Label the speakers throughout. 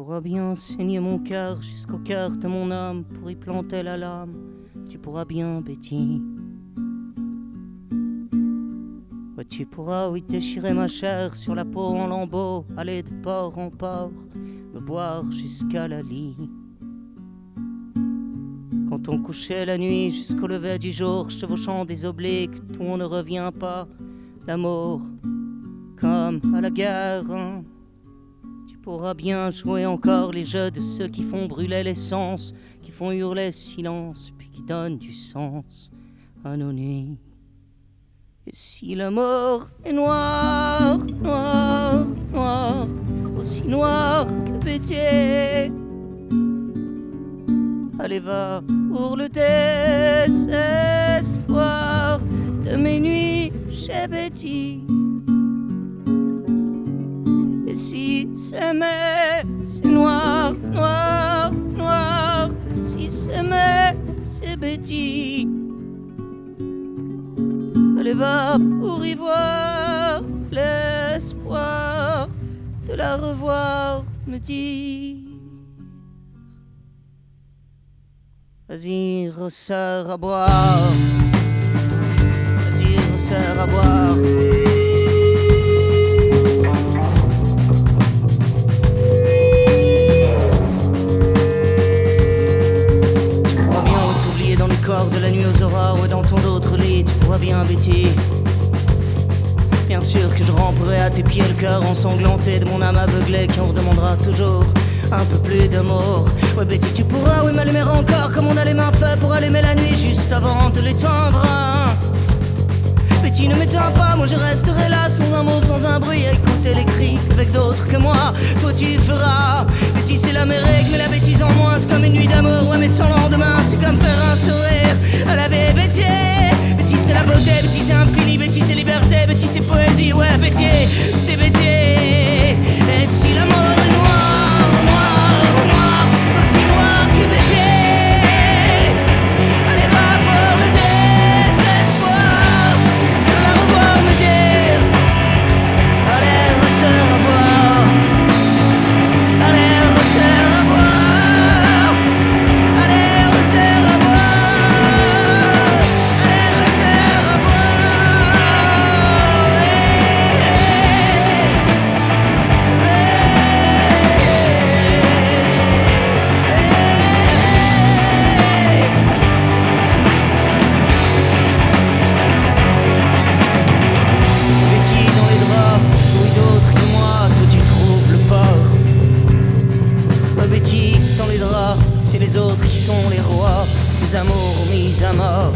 Speaker 1: pourras bien saigner mon cœur jusqu'au cœur de mon âme pour y planter la lame. Tu pourras bien, Betty. Ouais, tu pourras, oui, déchirer ma chair sur la peau en lambeaux, aller de port en port, me boire jusqu'à la lit. Quand on couchait la nuit jusqu'au lever du jour, chevauchant des obliques, tout on ne revient pas. L'amour, comme à la guerre, hein. Tu pourras bien jouer encore les jeux de ceux qui font brûler l'essence, qui font hurler silence, puis qui donnent du sens à nos nuits. Et si l'amour est noir, noir, noir, aussi noir que Bétier, allez va pour le désespoir de mes nuits chez Betty. Et si s'aimer c'est noir, noir, noir, si s'aimer c'est Betty, allez va pour y voir l'espoir de la revoir me dire. Vas-y, resserre à boire. Vas-y, resserre à boire. Tu pourras bien t'oublier dans le corps de la nuit aux aurores ou dans ton autre lit. Tu pourras bien, Betty. Bien sûr que je ramperai à tes pieds le cœur ensanglanté de mon âme aveuglée qui en redemandera toujours un peu plus d'amour. Ouais, Betty, tu pourras, oui, m'allumer encore comme on a les mains faites pour allumer la nuit juste avant de l'éteindre. Betty, ne m'éteins pas, moi je resterai là sans un mot, sans un bruit, à écouter les cris avec d'autres que moi. Toi tu feras. Betty, c'est la mérite, mais la bêtise en moins, c'est comme une nuit d'amour, ouais, mais sans lendemain, c'est comme faire un sourire à la baie Betty. Betty, c'est la beauté, Betty, c'est infini, Betty, c'est liberté, Betty, c'est poésie, ouais, Betty, c'est Betty. Et si l'amour est noir, noir, noir, aussi noir que Betty, allez va pour le désespoir de la revoir me dire. Allez, resserre à boire. Allez, resserre à boire. Allez, resserre à boire. Allez, resserre à boire. Betty dans les draps, oui d'autres que moi, toi tu trouves le port. Ouais, Betty dans les draps, c'est les autres qui sont les rois, les amours mis à mort.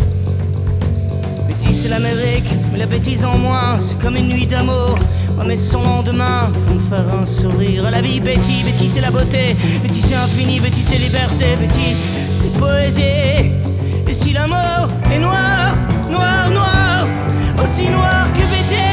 Speaker 1: Betty c'est l'Amérique, mais la bêtise en moins, c'est comme une nuit d'amour. Ouais, mais son lendemain, pour me faire un sourire à la vie. Betty, Betty c'est la beauté, Betty c'est infini, Betty c'est liberté, Betty c'est poésie. Et si l'amour est noir, noir, noir, aussi noir que Betty,